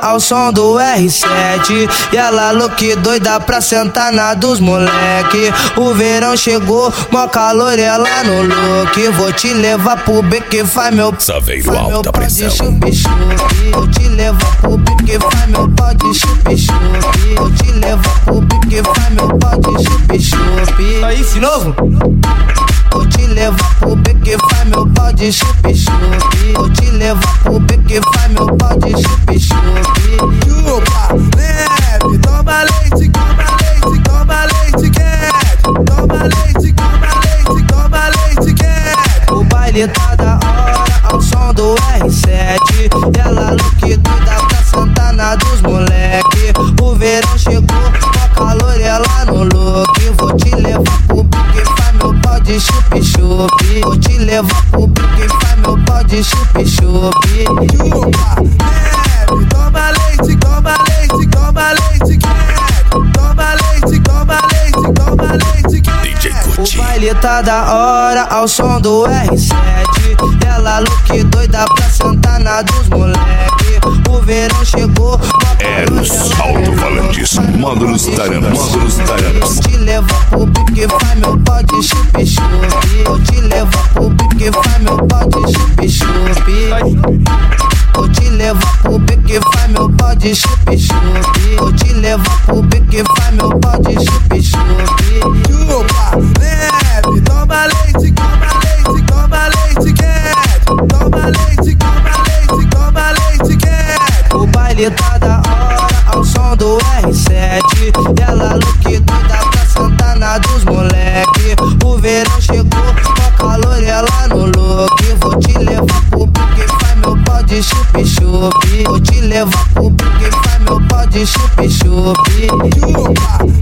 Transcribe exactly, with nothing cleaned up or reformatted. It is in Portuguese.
ao som do R sete. E ela look doida pra sentar na dos moleque. O verão chegou, mó calor ela no look. Vou te levar pro beco, faz meu Saveiro alta pressão. Chup-chup. Vou te levar pro beco, faz meu pó de chup-chup. Vou te levar pro beco, faz meu pó de chup-chup. Aí, de novo? Vou te levar pro beco, faz meu pó de chup-chup. Vou te levar pro beco, faz meu pó de chup-chup. Chupa, leve, toma leite, toma leite, toma leite quente. Toma leite, toma leite, toma leite quente. O baile tá da hora ao som do R sete. Ela look doida pra sentar na dos moleque. O verão chegou, com calor ela no look. Vou te levar pro beco, faz meu pó de chup-chup. Vou te levar pro beco, faz meu pó de chup-chup. Chupa, leve, toma leite, toma leite, toma leite quente. Toma leite, toma leite, toma leite quente. O baile tá da hora ao som do R sete. Ela look doida pra sentar na dos moleque. O verão chegou, Eros alto-falantes, módulos Tarampas, módulos Tarampas. vou te levar pro beco, faz meu pó de chup-chup. Vou te levar pro beco, faz meu pó de chup-chup. Vou te levar pro beco, faz meu pó de chup-chup. Vou te levar pro beco, faz meu pó de chup-chup. Chupa, leve, toma leite, toma leite, toma leite quente. Toma leite, toma leite, toma leite quente. O baile tá da hora ao som do R sete. Ela look doida pra sentar na dos moleque. O verão chegou, com calor ela no look. Vou te levar pro beco, faz meu pó de chup-chup. Vou te levar pro beco, faz meu pó de chup-chup. Chupa,